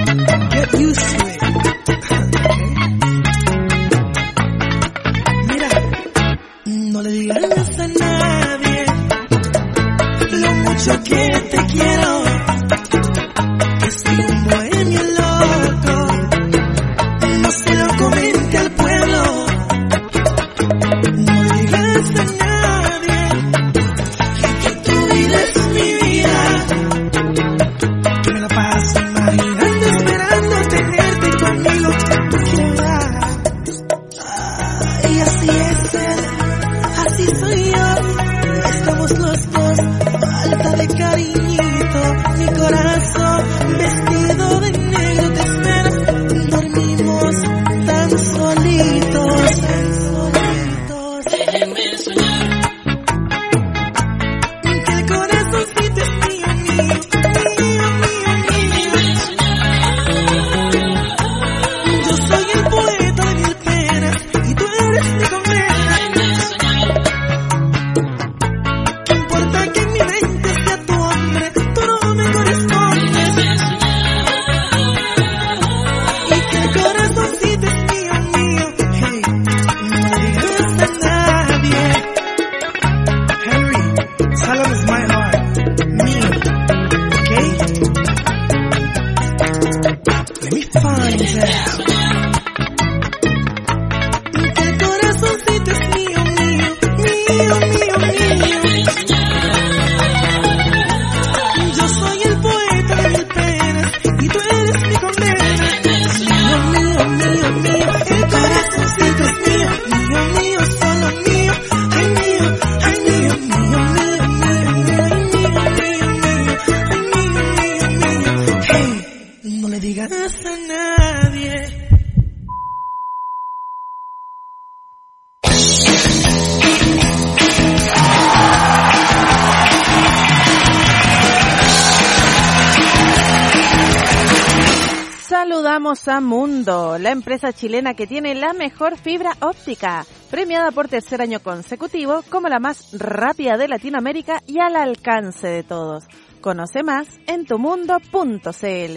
Get used to it. Mira, no le digas a nadie lo mucho que te quiero, que soy un bohemio loco, no se lo comente al pueblo. No le digas a nadie que tu vida es mi vida, que me la paso imaginando, esperando tenerte conmigo. Y así es él, así soy yo, estamos los dos, falta de cariñito, mi corazón vestido de negro te espera, dormimos tan solitos, tan solitos. Déjenme soñar, que el corazoncito es mío, mío, mío, mío, mío. Yo soy el poeta de mil penas y tú eres mi condena. ¿Qué importa que en mi mente sea tu hombre? Tú no me correspondes. Y que el corazoncito es mío, mío. Hey, no le digas a nadie. Henry, Salem is my heart, mío. Okay? Let me find out. Que el corazoncito es mío, mío, mío, mío, mío. Yo soy el poeta de mil penas y tú eres mi condena. Mío, mío, mío, mío, el corazoncito es mío, mío, mío, solo mío. Ay, mío, ay, mío, mío, mío, mío, mío, ay, mío, mío, mío, ay, mío, mío, mío. Hey, no le digas a nadie. Saludamos a Mundo, la empresa chilena que tiene la mejor fibra óptica, premiada por tercer año consecutivo como la más rápida de Latinoamérica y al alcance de todos. Conoce más en tumundo.cl.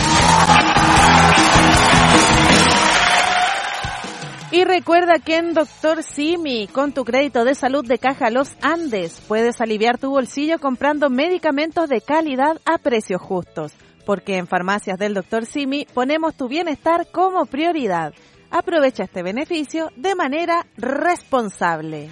Y recuerda que en Dr. Simi, con tu crédito de salud de Caja Los Andes, puedes aliviar tu bolsillo comprando medicamentos de calidad a precios justos. Porque en Farmacias del Dr. Simi ponemos tu bienestar como prioridad. Aprovecha este beneficio de manera responsable.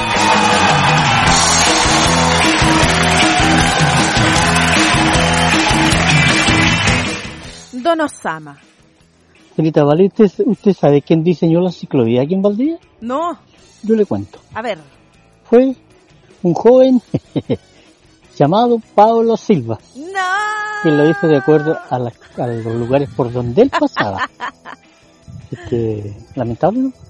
Don Osama. Señorita Vale, ¿usted sabe quién diseñó la ciclovía aquí en Valdivia? No. Yo le cuento. A ver. Fue un joven llamado Pablo Silva. ¡No! Que lo hizo de acuerdo a los lugares por donde él pasaba. Lamentable, ¿no?